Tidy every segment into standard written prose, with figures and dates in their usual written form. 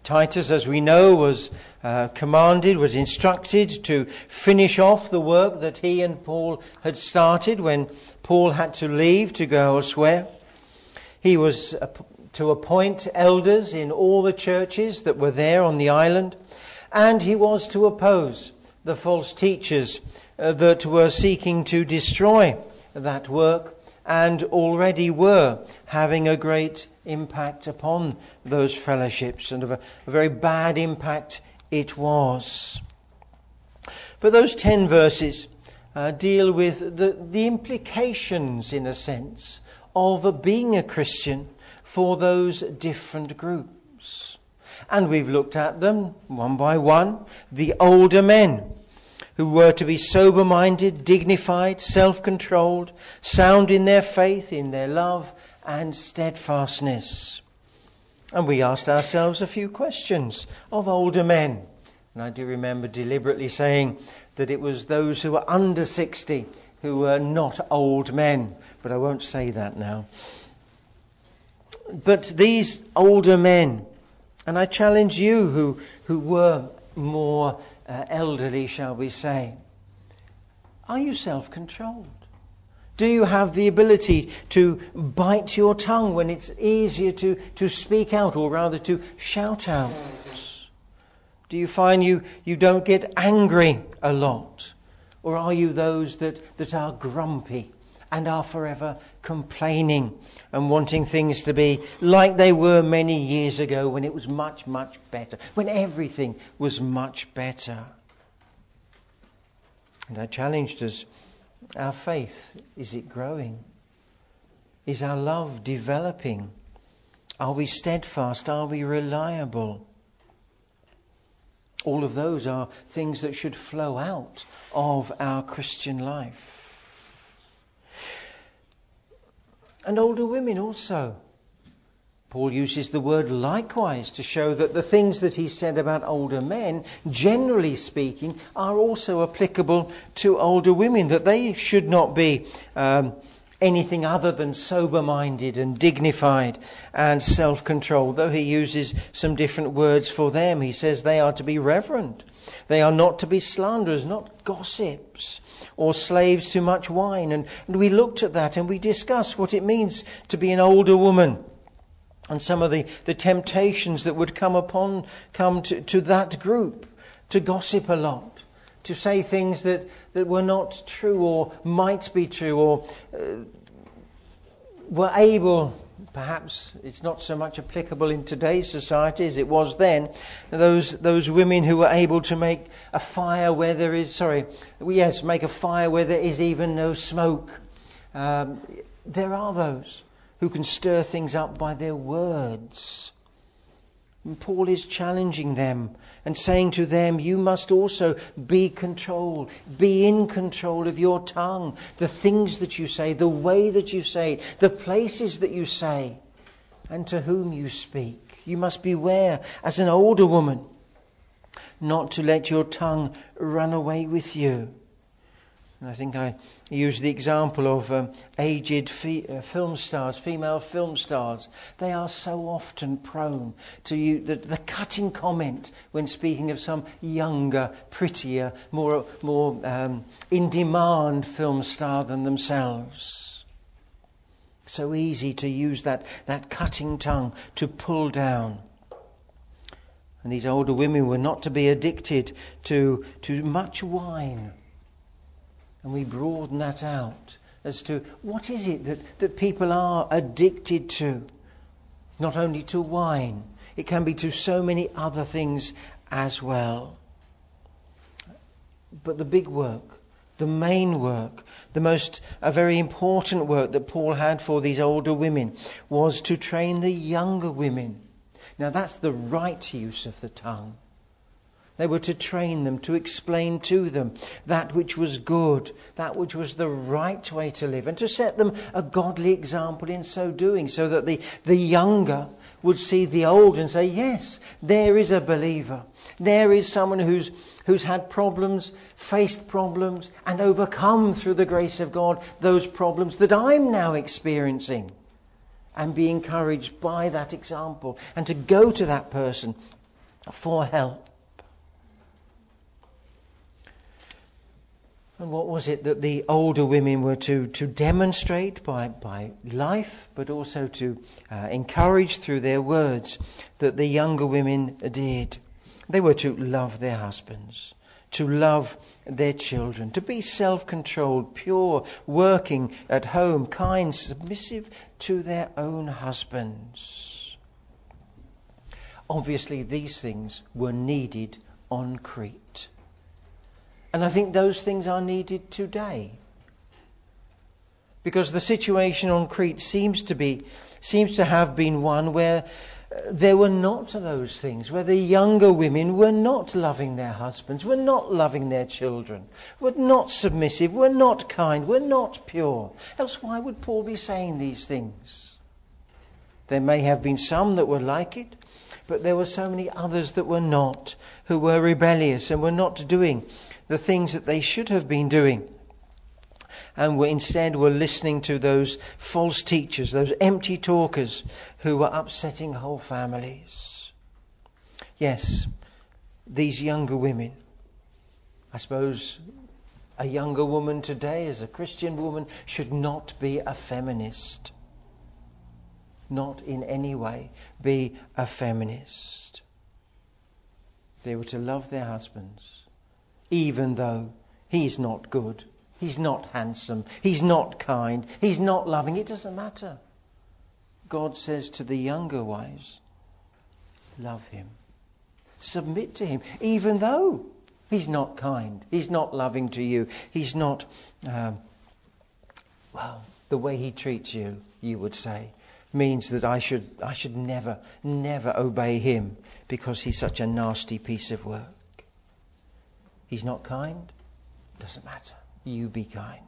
Titus, as we know, was instructed to finish off the work that he and Paul had started when Paul had to leave to go elsewhere. He was to appoint elders in all the churches that were there on the island, and he was to oppose the false teachers that were seeking to destroy that work and already were having a great impact upon those fellowships, and of a very bad impact it was. But those 10 verses deal with the implications, in a sense, of being a Christian for those different groups. And we've looked at them one by one. The older men, who were to be sober-minded, dignified, self-controlled, sound in their faith, in their love and steadfastness. And we asked ourselves a few questions of older men. And I do remember deliberately saying that it was those who were under 60 who were not old men. But I won't say that now. But these older men, and I challenge you who were more elderly, shall we say, are you self-controlled? Do you have the ability to bite your tongue when it's easier to speak out, or rather to shout out? Do you find you don't get angry a lot? Or are you those that are grumpy and are forever complaining and wanting things to be like they were many years ago, when it was much, much better, when everything was much better? And I challenged us, our faith, is it growing? Is our love developing? Are we steadfast? Are we reliable? All of those are things that should flow out of our Christian life. And older women also. Paul uses the word likewise to show that the things that he said about older men, generally speaking, are also applicable to older women, that they should not be anything other than sober-minded and dignified and self-controlled, though he uses some different words for them. He says they are to be reverent. They are not to be slanderers, not gossips, or slaves to much wine. And we looked at that and we discussed what it means to be an older woman, and some of the temptations that would come to that group, to gossip a lot, to say things that were not true or might be true, or were able, perhaps it's not so much applicable in today's society as it was then, those women who were able to make a fire where there is, make a fire where there is even no smoke. There are those who can stir things up by their words. And Paul is challenging them and saying to them, you must also be controlled. Be in control of your tongue, the things that you say, the way that you say it, the places that you say, and to whom you speak. You must beware as an older woman not to let your tongue run away with you. And I think I used the example of aged film stars, female film stars. They are so often prone to the cutting comment when speaking of some younger, prettier, more in-demand film star than themselves. So easy to use that cutting tongue to pull down. And these older women were not to be addicted to much wine. And we broaden that out as to what is it that people are addicted to. Not only to wine, it can be to so many other things as well. But the big work, the main work, a very important work that Paul had for these older women was to train the younger women. Now that's the right use of the tongue. They were to train them, to explain to them that which was good, that which was the right way to live, and to set them a godly example in so doing, so that the younger would see the old and say, yes, there is a believer. There is someone who's had problems, faced problems, and overcome through the grace of God those problems that I'm now experiencing. And be encouraged by that example, and to go to that person for help. And what was it that the older women were to demonstrate by life, but also to encourage through their words that the younger women did? They were to love their husbands, to love their children, to be self-controlled, pure, working at home, kind, submissive to their own husbands. Obviously, these things were needed on Crete. And I think those things are needed today. Because the situation on Crete seems to have been one where there were not those things, where the younger women were not loving their husbands, were not loving their children, were not submissive, were not kind, were not pure. Else why would Paul be saying these things? There may have been some that were like it, but there were so many others that were not, who were rebellious and were not doing the things that they should have been doing, and instead were listening to those false teachers, those empty talkers who were upsetting whole families. Yes, these younger women. I suppose a younger woman today, as a Christian woman, should not be a feminist. Not in any way be a feminist. They were to love their husbands, even though he's not good, he's not handsome, he's not kind, he's not loving. It doesn't matter. God says to the younger wives, love him. Submit to him, even though he's not kind, he's not loving to you, he's not, the way he treats you, you would say, means that I should never obey him because he's such a nasty piece of work. He's not kind? Doesn't matter. You be kind.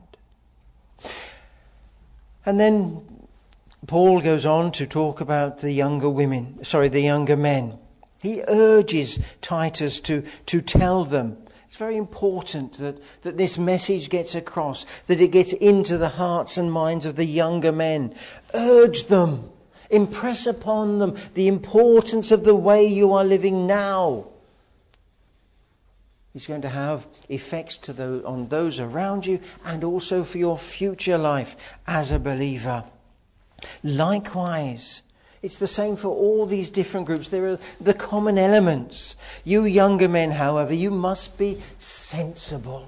And then Paul goes on to talk about the younger men. He urges Titus to tell them. It's very important that this message gets across, that it gets into the hearts and minds of the younger men. Urge them. Impress upon them the importance of the way you are living now. It's going to have effects on those around you and also for your future life as a believer. Likewise, it's the same for all these different groups. There are the common elements. You younger men, however, you must be sensible.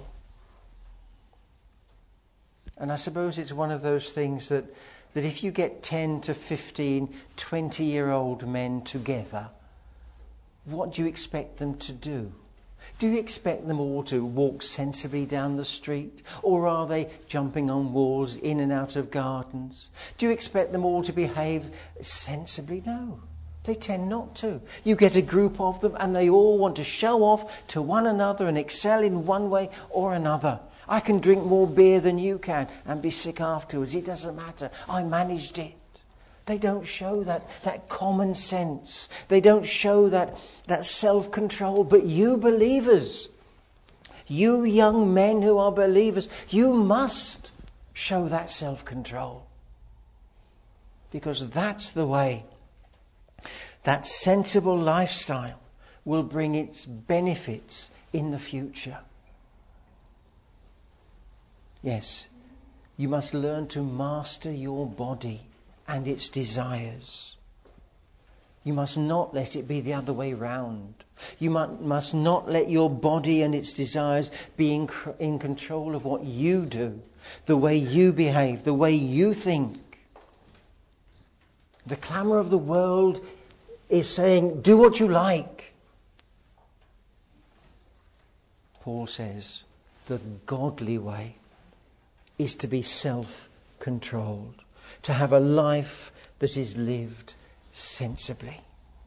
And I suppose it's one of those things that if you get 10 to 15, 20-year-old men together, what do you expect them to do? Do you expect them all to walk sensibly down the street? Or are they jumping on walls, in and out of gardens? Do you expect them all to behave sensibly? No, they tend not to. You get a group of them and they all want to show off to one another and excel in one way or another. I can drink more beer than you can and be sick afterwards. It doesn't matter. I managed it. They don't show that common sense. They don't show that self-control. But you believers, you young men who are believers, you must show that self-control. Because that's the way that sensible lifestyle will bring its benefits in the future. Yes, you must learn to master your body and its desires. You must not let it be the other way round. You must not let your body and its desires be in control of what you do, the way you behave, the way you think. The clamour of the world is saying, do what you like. Paul says, the godly way is to be self-controlled, to have a life that is lived sensibly.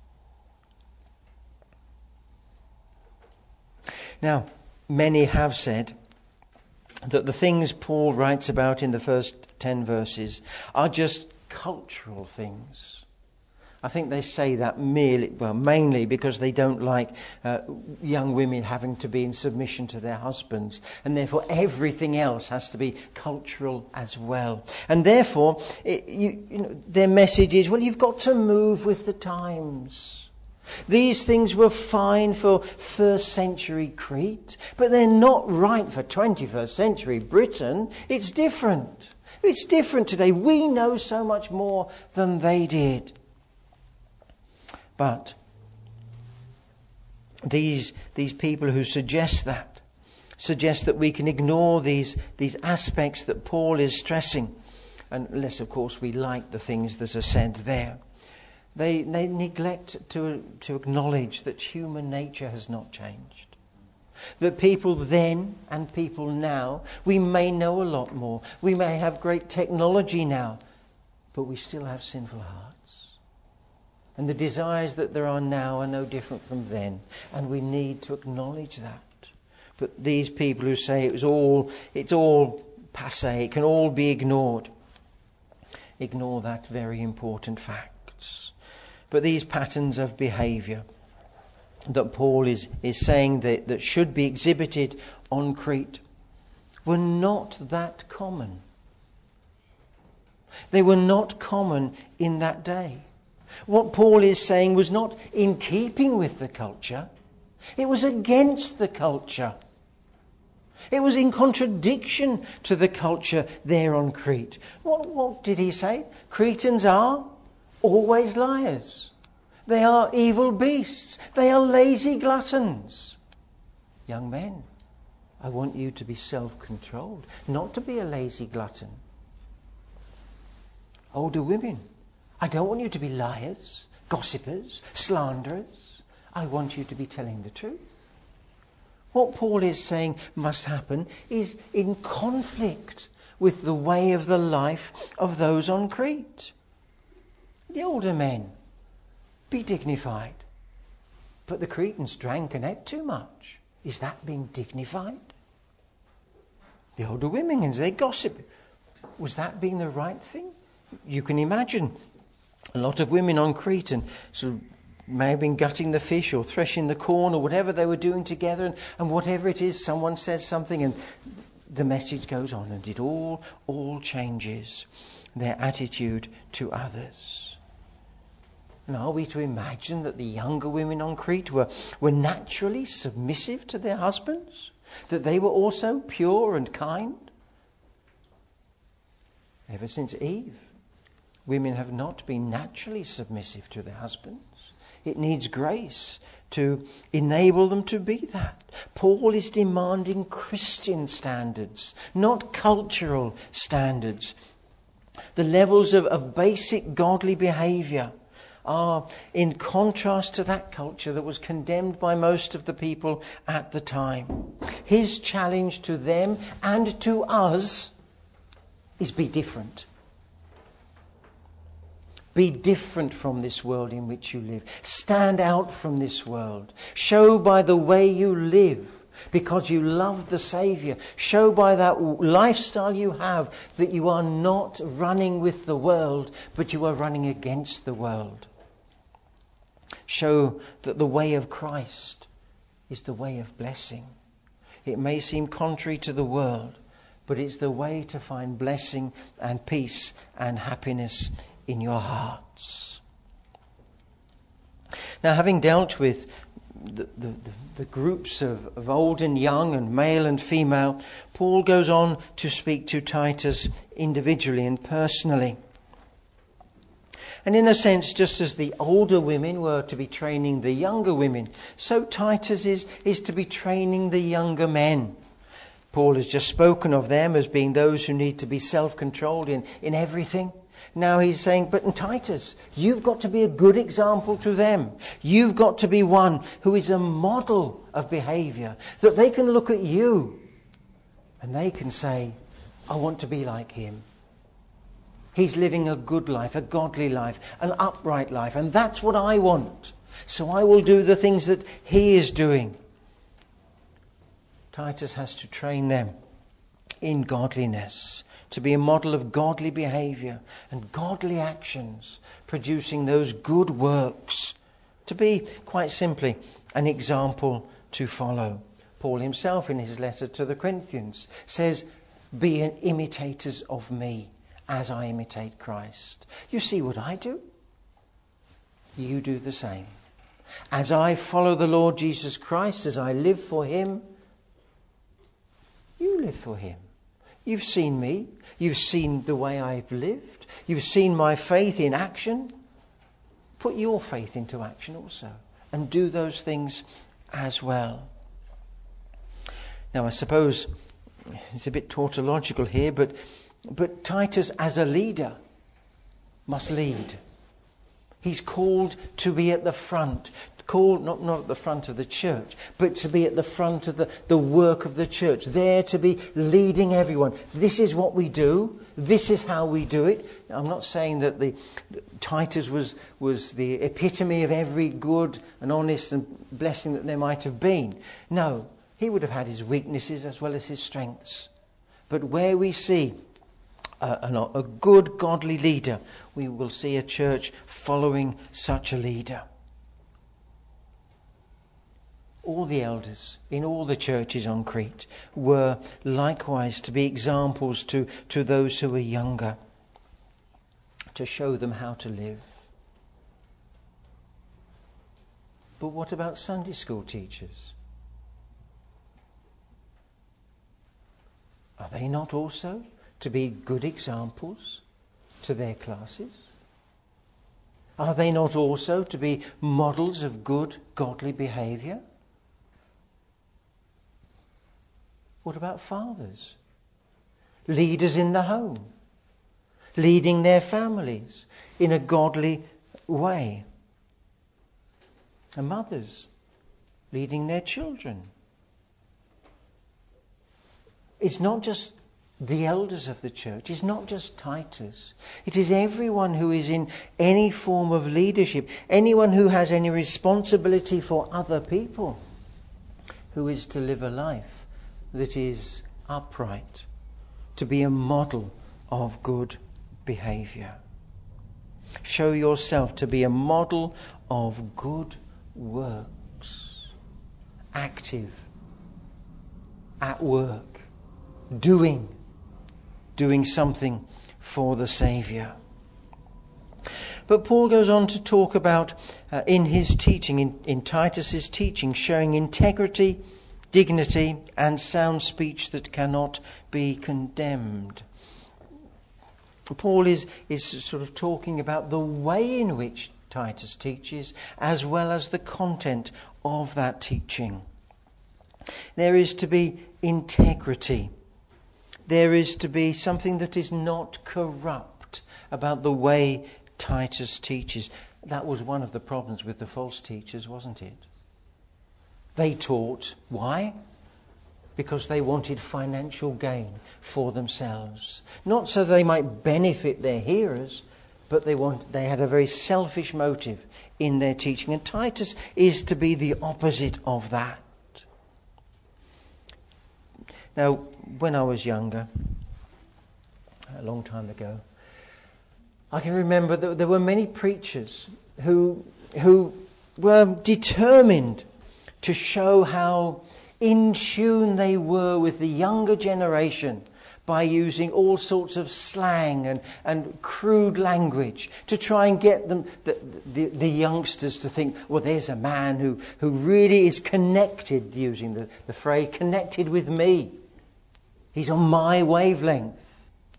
Now, many have said that the things Paul writes about in the first 10 verses are just cultural things. I think they say that mainly because they don't like young women having to be in submission to their husbands, and therefore everything else has to be cultural as well. And therefore, their message is, well, you've got to move with the times. These things were fine for first century Crete, but they're not right for 21st century Britain. It's different. It's different today. We know so much more than they did. But these people who suggest that we can ignore these aspects that Paul is stressing, unless of course we like the things that are said there. They neglect to acknowledge that human nature has not changed. That people then and people now, we may know a lot more. We may have great technology now, but we still have sinful hearts. And the desires that there are now are no different from then. And we need to acknowledge that. But these people who say it's all passé, it can all be ignored, ignore that very important fact. But these patterns of behaviour that Paul is saying that should be exhibited on Crete were not that common. They were not common in that day. What Paul is saying was not in keeping with the culture. It was against the culture. It was in contradiction to the culture there on Crete. What did he say? Cretans are always liars. They are evil beasts. They are lazy gluttons. Young men, I want you to be self-controlled, not to be a lazy glutton. Older women, I don't want you to be liars, gossipers, slanderers. I want you to be telling the truth. What Paul is saying must happen is in conflict with the way of the life of those on Crete. The older men, be dignified. But the Cretans drank and ate too much. Is that being dignified? The older women, they gossip. Was that being the right thing? You can imagine a lot of women on Crete and sort of may have been gutting the fish or threshing the corn or whatever they were doing together, and whatever it is, someone says something and the message goes on, and it all changes their attitude to others. And are we to imagine that the younger women on Crete were naturally submissive to their husbands? That they were also pure and kind? Ever since Eve, women have not been naturally submissive to their husbands. It needs grace to enable them to be that. Paul is demanding Christian standards, not cultural standards. The levels of basic godly behaviour are in contrast to that culture that was condemned by most of the people at the time. His challenge to them and to us is be different. Be different from this world in which you live. Stand out from this world. Show by the way you live, because you love the Saviour. Show by that lifestyle you have that you are not running with the world, but you are running against the world. Show that the way of Christ is the way of blessing. It may seem contrary to the world, but it's the way to find blessing and peace and happiness in your hearts. Now, having dealt with the groups of old and young and male and female, Paul goes on to speak to Titus individually and personally. And in a sense, just as the older women were to be training the younger women, so Titus is to be training the younger men. Paul has just spoken of them as being those who need to be self-controlled in everything. Now he's saying, but in Titus, you've got to be a good example to them. You've got to be one who is a model of behaviour, that they can look at you and they can say, I want to be like him. He's living a good life, a godly life, an upright life, and that's what I want. So I will do the things that he is doing. Titus has to train them in godliness, to be a model of godly behaviour and godly actions, producing those good works, to be, quite simply, an example to follow. Paul himself, in his letter to the Corinthians, says, be imitators of me as I imitate Christ. You see what I do? You do the same. As I follow the Lord Jesus Christ, as I live for him, you live for him. You've seen me. You've seen the way I've lived. You've seen my faith in action. Put your faith into action also and do those things as well. Now, I suppose it's a bit tautological here, but Titus as a leader must lead. He's called to be at the front. Called not at the front of the church, but to be at the front of the work of the church. There to be leading everyone. This is what we do. This is how we do it. Now, I'm not saying that Titus was the epitome of every good and honest and blessing that there might have been. No, he would have had his weaknesses as well as his strengths. But where we see a good godly leader, we will see a church following such a leader. All the elders in all the churches on Crete were likewise to be examples to those who were younger, to show them how to live. But what about Sunday school teachers? Are they not also to be good examples to their classes? Are they not also to be models of good, godly behaviour? What about fathers? Leaders in the home, leading their families in a godly way. And mothers leading their children. It's not just the elders of the church. It's not just Titus. It is everyone who is in any form of leadership, anyone who has any responsibility for other people, who is to live a life that is upright, to be a model of good behaviour. Show yourself to be a model of good works, active, at work, doing something for the Saviour. But Paul goes on to talk about, in his teaching, in Titus's teaching, showing integrity, dignity and sound speech that cannot be condemned. Paul is sort of talking about the way in which Titus teaches as well as the content of that teaching. There is to be integrity. There is to be something that is not corrupt about the way Titus teaches. That was one of the problems with the false teachers, wasn't it? They taught. Why? Because they wanted financial gain for themselves. Not so they might benefit their hearers, but they had a very selfish motive in their teaching. And Titus is to be the opposite of that. Now, when I was younger, a long time ago, I can remember that there were many preachers who were determined to show how in tune they were with the younger generation by using all sorts of slang and crude language to try and get them, the youngsters, to think, well, there's a man who really is connected, using the phrase, connected with me. He's on my wavelength.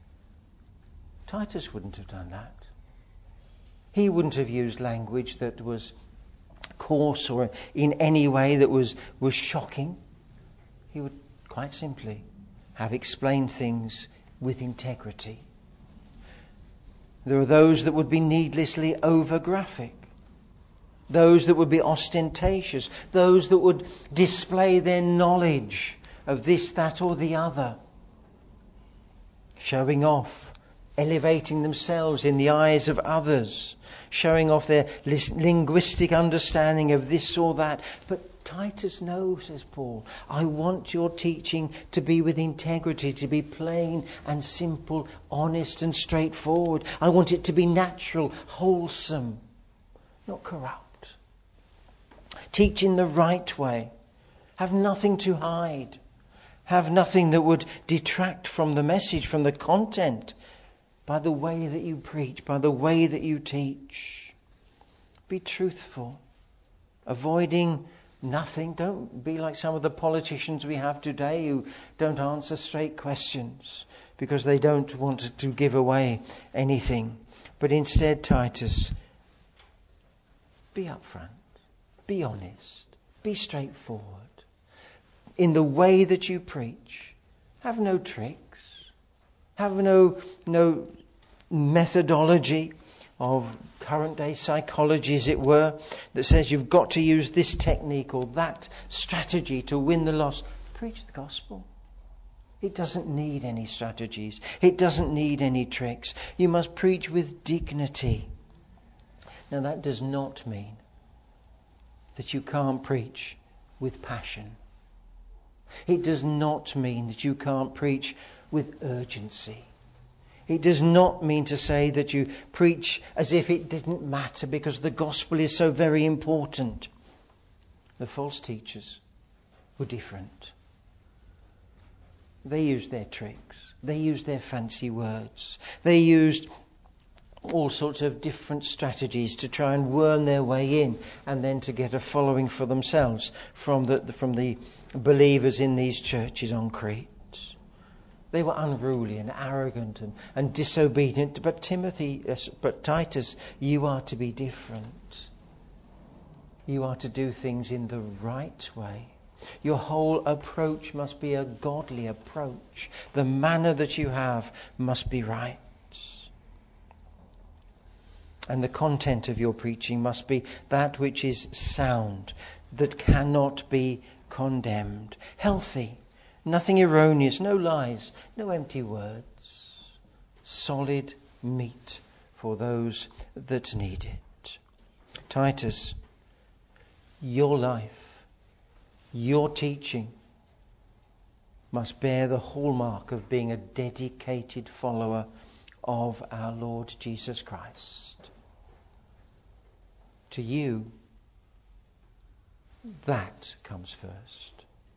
Titus wouldn't have done that. He wouldn't have used language that was coarse or in any way that was shocking. He would quite simply have explained things with integrity. There are those that would be needlessly over-graphic, those that would be ostentatious, those that would display their knowledge of this, that or the other, showing off, elevating themselves in the eyes of others, showing off their linguistic understanding of this or that. But Titus, no, says Paul, I want your teaching to be with integrity, to be plain and simple, honest and straightforward. I want it to be natural, wholesome, not corrupt. Teach in the right way. Have nothing to hide. Have nothing that would detract from the message, from the content, by the way that you preach, by the way that you teach. Be truthful. avoiding nothing. Don't be like some of the politicians we have today who don't answer straight questions because they don't want to give away anything. But instead, Titus, be upfront, be honest, be straightforward. In the way that you preach, have no tricks, have no methodology of current day psychology, as it were, that says you've got to use this technique or that strategy to win the lost. Preach the gospel. It doesn't need any strategies. It doesn't need any tricks. You must preach with dignity. Now that does not mean that you can't preach with passion. It does not mean that you can't preach with urgency. It does not mean to say that you preach as if it didn't matter because the gospel is so very important. The false teachers were different. They used their tricks. They used their fancy words. They used all sorts of different strategies to try and worm their way in and then to get a following for themselves from the believers in these churches on Crete. They were unruly and arrogant and disobedient. But Titus, you are to be different. You are to do things in the right way. Your whole approach must be a godly approach. The manner that you have must be right. And the content of your preaching must be that which is sound, that cannot be condemned. Healthy. Nothing erroneous, no lies, no empty words. Solid meat for those that need it. Titus, your life, your teaching must bear the hallmark of being a dedicated follower of our Lord Jesus Christ. To you, that comes first.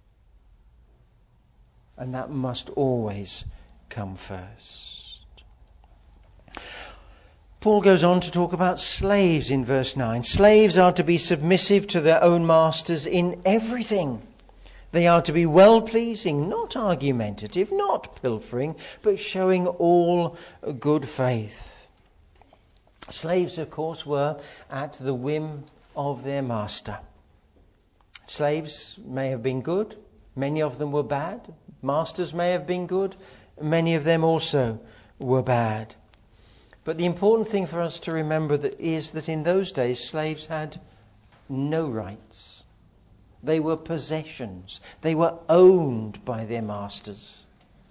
And that must always come first. Paul goes on to talk about slaves in verse 9. Slaves are to be submissive to their own masters in everything. They are to be well-pleasing, not argumentative, not pilfering, but showing all good faith. Slaves, of course, were at the whim of their master. Slaves may have been good. Many of them were bad. Masters may have been good. Many of them also were bad. But the important thing for us to remember is that in those days, slaves had no rights. They were possessions. They were owned by their masters.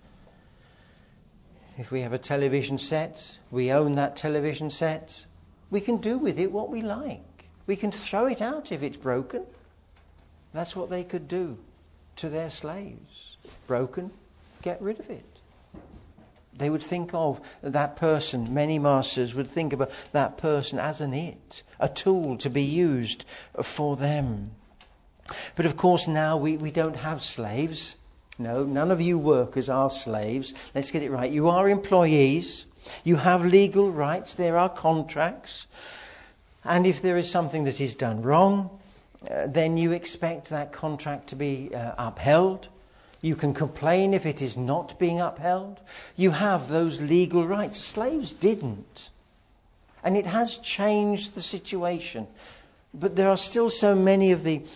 If we have a television set, we own that television set. We can do with it what we like. We can throw it out if it's broken. That's what they could do to their slaves. Broken, get rid of it. They would think of that person, many masters would think of that person as a tool to be used for them. But of course now we don't have slaves. No, none of you workers are slaves. Let's get it right. You are employees. You have legal rights. There are contracts. And if there is something that is done wrong, then you expect that contract to be upheld. You can complain if it is not being upheld. You have those legal rights. Slaves didn't. And it has changed the situation. But there are still so many of the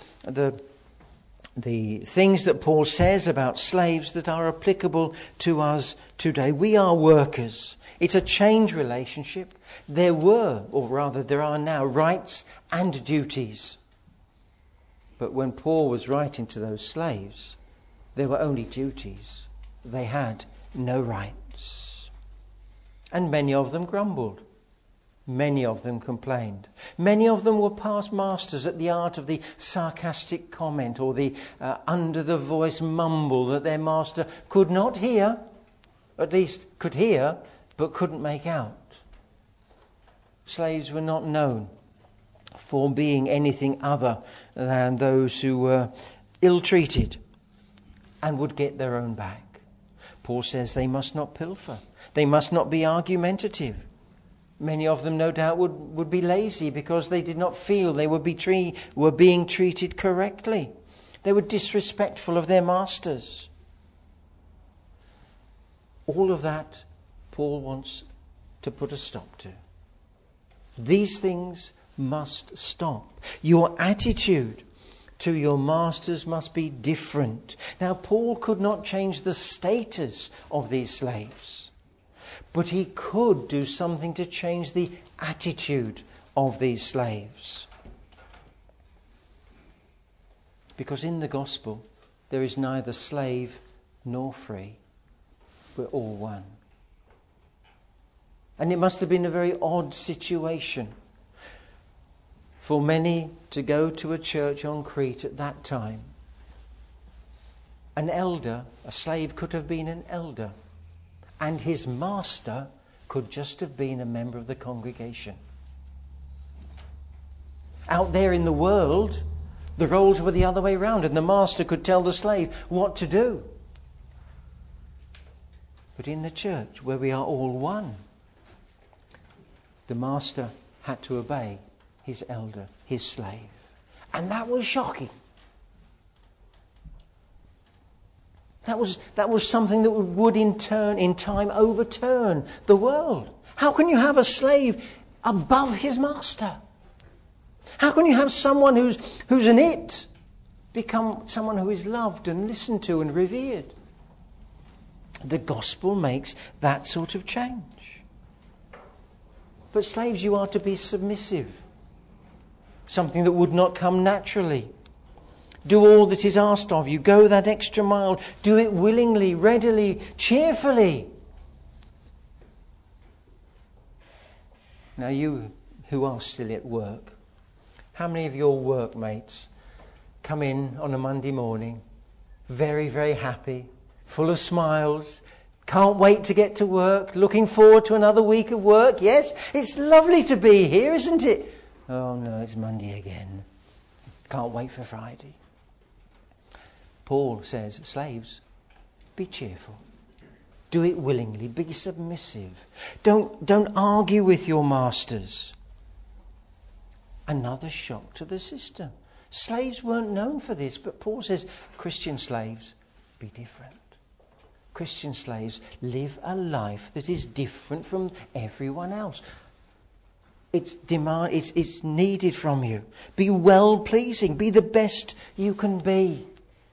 things that Paul says about slaves that are applicable to us today. We are workers. It's a change relationship. There were, or rather there are now, rights and duties. But when Paul was writing to those slaves, there were only duties. They had no rights. And many of them grumbled. Many of them complained. Many of them were past masters at the art of the sarcastic comment or the under-the-voice mumble that their master could not hear, at least could hear, but couldn't make out. Slaves were not known for being anything other than those who were ill-treated and would get their own back. Paul says they must not pilfer. They must not be argumentative. Many of them, no doubt, would be lazy because they did not feel they were being treated correctly. They were disrespectful of their masters. All of that Paul wants to put a stop to. These things must stop. Your attitude to your masters must be different. Now, Paul could not change the status of these slaves, but he could do something to change the attitude of these slaves. Because in the gospel, there is neither slave nor free. We're all one. And it must have been a very odd situation for many to go to a church on Crete at that time. An elder, a slave could have been an elder, and his master could just have been a member of the congregation. Out there in the world, the roles were the other way round, and the master could tell the slave what to do. But in the church, where we are all one, the master had to obey his elder, his slave. And that was shocking. That was something that would in time overturn the world. How can you have a slave above his master? How can you have someone who's an it become someone who is loved and listened to and revered? The gospel makes that sort of change. But slaves, you are to be submissive. Something that would not come naturally. Do all that is asked of you. Go that extra mile. Do it willingly, readily, cheerfully. Now, you who are still at work, how many of your workmates come in on a Monday morning, very, very happy, full of smiles, can't wait to get to work, looking forward to another week of work? Yes, it's lovely to be here, isn't it? Oh no, it's Monday again. Can't wait for Friday. Paul says, slaves, be cheerful. Do it willingly. Be submissive. Don't argue with your masters. Another shock to the system. Slaves weren't known for this, but Paul says, Christian slaves, be different. Christian slaves, live a life that is different from everyone else. It's needed from you. Be well-pleasing. Be the best you can be.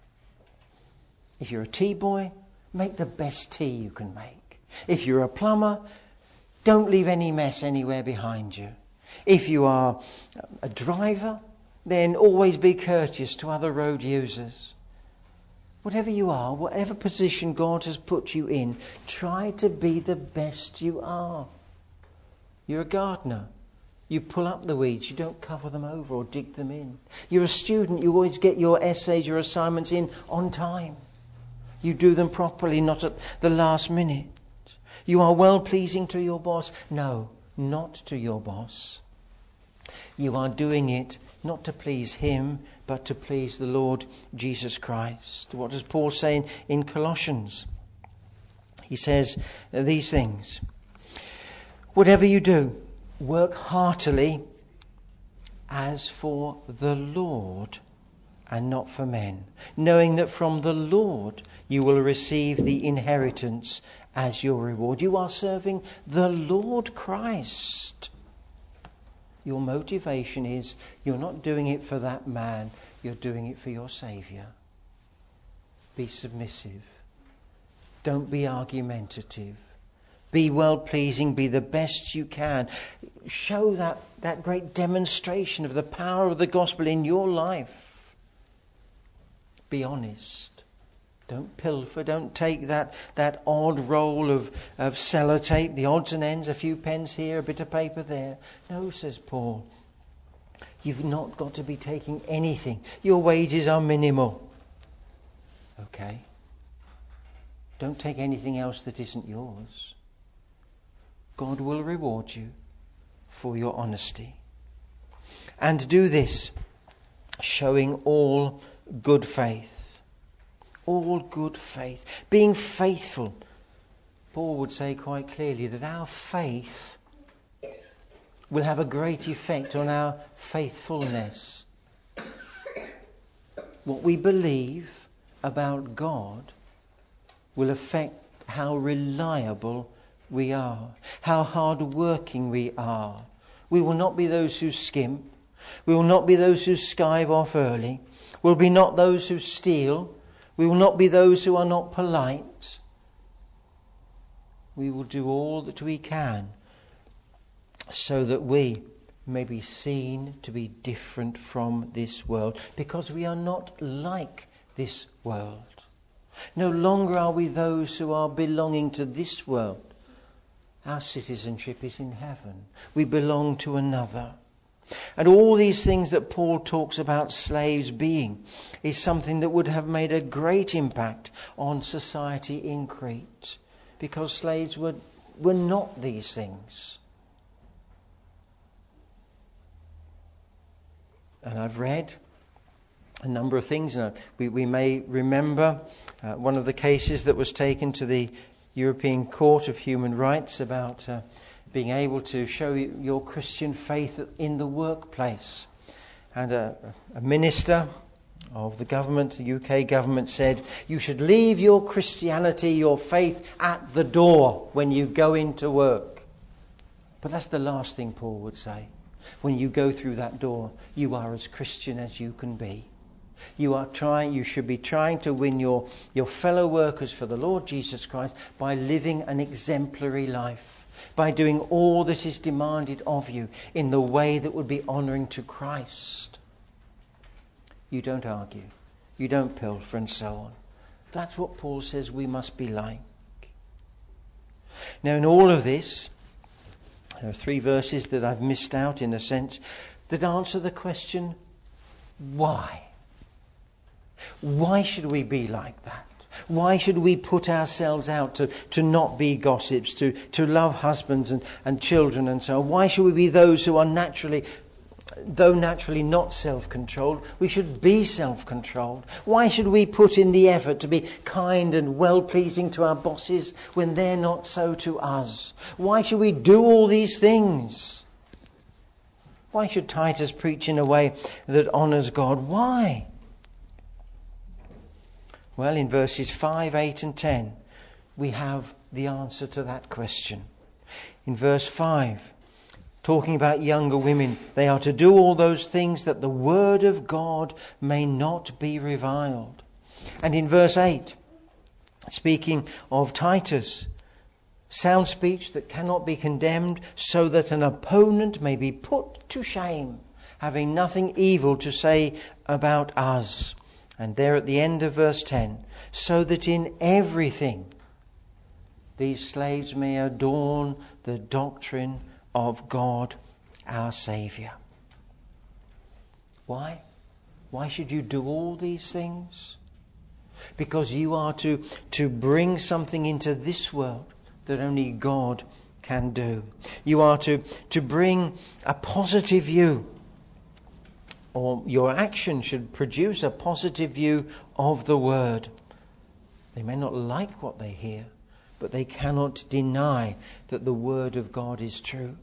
If you're a tea boy, make the best tea you can make. If you're a plumber, don't leave any mess anywhere behind you. If you are a driver, then always be courteous to other road users. Whatever you are, whatever position God has put you in, try to be the best you are. You're a gardener. You pull up the weeds. You don't cover them over or dig them in. You're a student. You always get your essays, your assignments in on time. You do them properly, not at the last minute. You are well-pleasing to your boss. No, not to your boss. You are doing it not to please him, but to please the Lord Jesus Christ. What does Paul say in Colossians? He says these things. Whatever you do, work heartily as for the Lord and not for men, knowing that from the Lord you will receive the inheritance as your reward. You are serving the Lord Christ. Your motivation is you're not doing it for that man, you're doing it for your Saviour. Be submissive. Don't be argumentative. Be well-pleasing, be the best you can. Show that great demonstration of the power of the gospel in your life. Be honest. Don't pilfer. Don't take that odd roll of sellotape, the odds and ends, a few pence here, a bit of paper there. No, says Paul. You've not got to be taking anything. Your wages are minimal. Okay. Don't take anything else that isn't yours. God will reward you for your honesty. And do this, showing all good faith. All good faith. Being faithful. Paul would say quite clearly that our faith will have a great effect on our faithfulness. What we believe about God will affect how reliable we are, how hard-working we are. We will not be those who skimp. We will not be those who skive off early. We will be not those who steal. We will not be those who are not polite. We will do all that we can so that we may be seen to be different from this world, because we are not like this world. No longer are we those who are belonging to this world. Our citizenship is in heaven. We belong to another. And all these things that Paul talks about slaves being is something that would have made a great impact on society in Crete, because slaves were not these things. And I've read a number of things. We may remember one of the cases that was taken to the European Court of Human Rights about being able to show your Christian faith in the workplace. And a minister of the government, the UK government, said, you should leave your Christianity, your faith at the door when you go into work. But that's the last thing Paul would say. When you go through that door, you are as Christian as you can be. You should be trying to win your fellow workers for the Lord Jesus Christ by living an exemplary life, by doing all that is demanded of you in the way that would be honouring to Christ. You don't argue, you don't pilfer, and so on. That's what Paul says we must be like. Now, in all of this, there are 3 verses that I've missed out, in a sense, that answer the question, why? Why should we be like that? Why should we put ourselves out to not be gossips, to love husbands and children and so on? Why should we be those who are naturally not self-controlled, we should be self-controlled? Why should we put in the effort to be kind and well-pleasing to our bosses when they're not so to us? Why should we do all these things? Why should Titus preach in a way that honours God? Why? Well, in verses 5, 8 and 10, we have the answer to that question. In verse 5, talking about younger women, they are to do all those things that the word of God may not be reviled. And in verse 8, speaking of Titus, sound speech that cannot be condemned, so that an opponent may be put to shame, having nothing evil to say about us. And there at the end of verse 10, so that in everything these slaves may adorn the doctrine of God our Saviour. Why? Why should you do all these things? Because you are to bring something into this world that only God can do. You are to bring a positive view, or your action should produce a positive view of the Word. They may not like what they hear, but they cannot deny that the Word of God is true.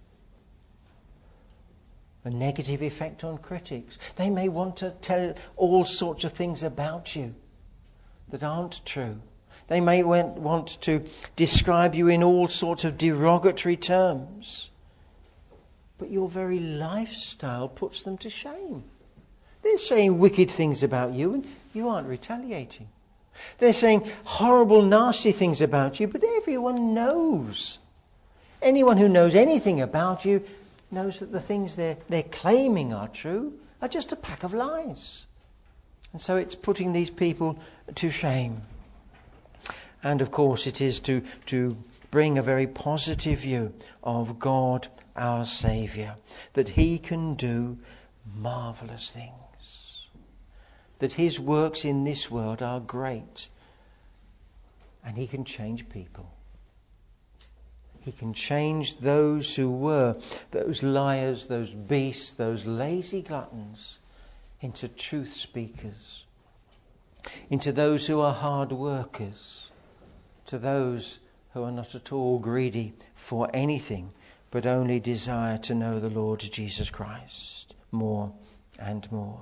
A negative effect on critics. They may want to tell all sorts of things about you that aren't true. They may want to describe you in all sorts of derogatory terms. But your very lifestyle puts them to shame. They're saying wicked things about you and you aren't retaliating. They're saying horrible, nasty things about you, but everyone knows. Anyone who knows anything about you knows that the things they're claiming are true are just a pack of lies. And so it's putting these people to shame. And of course it is to bring a very positive view of God our Saviour, that He can do marvellous things, that His works in this world are great, and He can change people. He can change those who were those liars, those beasts, those lazy gluttons, into truth speakers, into those who are hard workers, to those who are not at all greedy for anything, but only desire to know the Lord Jesus Christ more and more.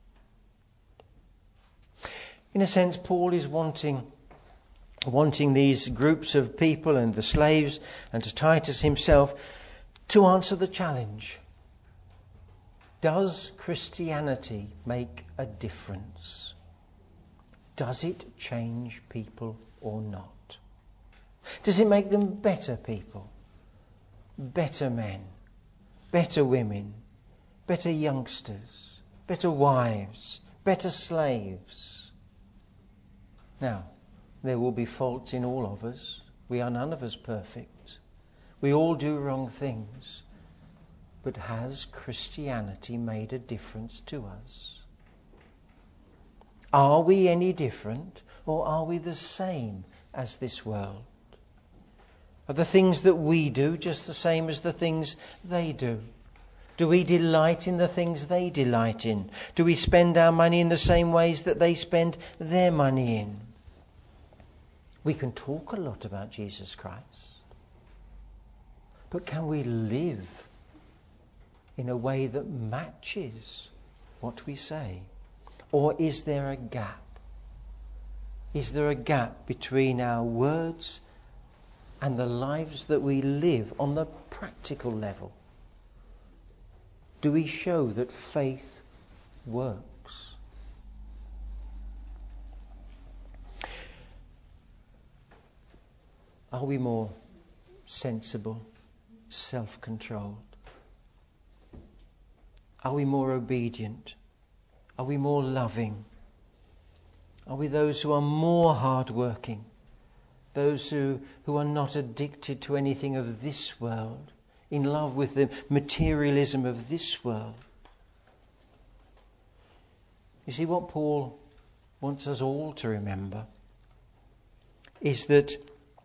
In a sense, Paul is wanting these groups of people and the slaves and to Titus himself to answer the challenge. Does Christianity make a difference? Does it change people or not? Does it make them better people? Better men? Better women? Better youngsters? Better wives? Better slaves? Now, there will be faults in all of us. We are none of us perfect. We all do wrong things. But has Christianity made a difference to us? Are we any different, or are we the same as this world? Are the things that we do just the same as the things they do? Do we delight in the things they delight in? Do we spend our money in the same ways that they spend their money in? We can talk a lot about Jesus Christ, but can we live in a way that matches what we say? Or is there a gap? Is there a gap between our words and the lives that we live on the practical level? Do we show that faith works? Are we more sensible, self-controlled? Are we more obedient? Are we more loving? Are we those who are more hard-working? Those who are not addicted to anything of this world, in love with the materialism of this world? You see, what Paul wants us all to remember is that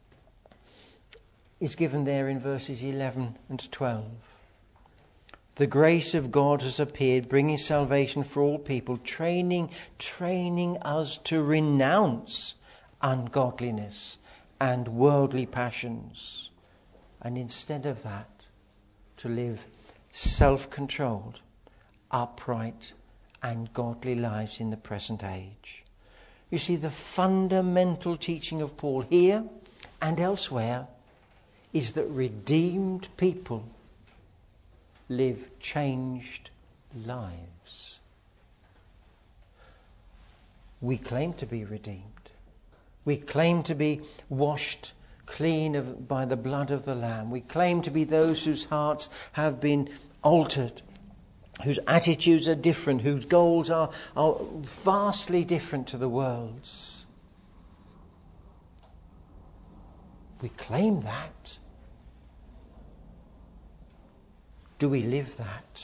is given there in verses 11 and 12. The grace of God has appeared, bringing salvation for all people, training us to renounce ungodliness and worldly passions, and instead of that, to live self-controlled, upright, and godly lives in the present age. You see, the fundamental teaching of Paul here and elsewhere is that redeemed people live changed lives. We claim to be redeemed. We claim to be washed clean by the blood of the Lamb. We claim to be those whose hearts have been altered, whose attitudes are different, whose goals are vastly different to the world's. We claim that. Do we live that?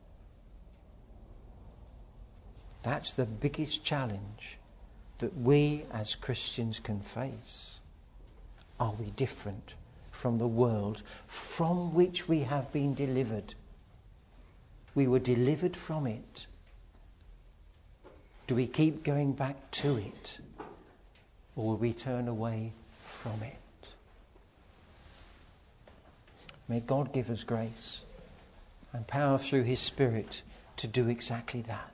That's the biggest challenge that we as Christians can face. Are we different from the world from which we have been delivered? We were delivered from it. Do we keep going back to it? Or will we turn away from it? May God give us grace and power through His Spirit to do exactly that.